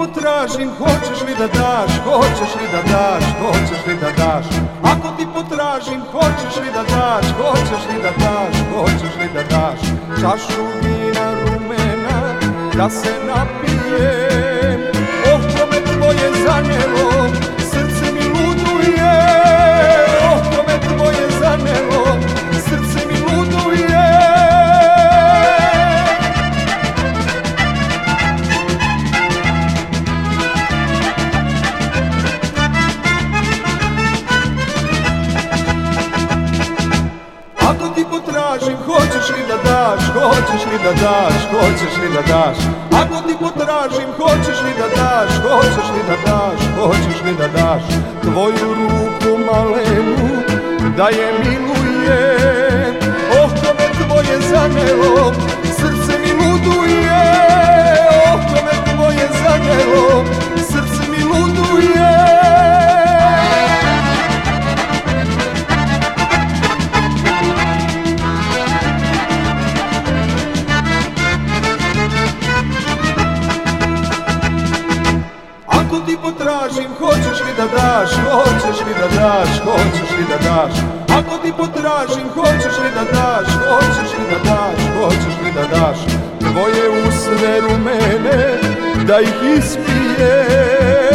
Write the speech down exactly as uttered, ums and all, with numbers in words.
potražim, hoćeš li da daš, hoćeš li da daš, hoćeš li da daš. Ako ti potražim, hoćeš li da daš, hoćeš li da daš, hoćeš li da daš. Čašu vina rumena da se napijem, oko me tvoje zanelo, srce mi luduje. Oko me tvoje zanelo, srce mi luduje. Ako ti potražim, hoćeš li da daš, hoćeš li da daš, hoćeš li da daš. Ako ti potražim, hoćeš li da daš, hoćeš li da daš, hoćeš li da daš. Tvoju ruku malenu da je milujem, oko me tvoje zanelo, srce mi luduje. Oko me tvoje zanelo, srce mi luduje. Ako ti potražim, hoćeš li da daš, hoćeš li da daš, hoćeš li da daš. Ako ti potražim, hoćeš li da daš, hoćeš li da daš, hoćeš li da daš. Tvoje usne rumene da ih ispijem.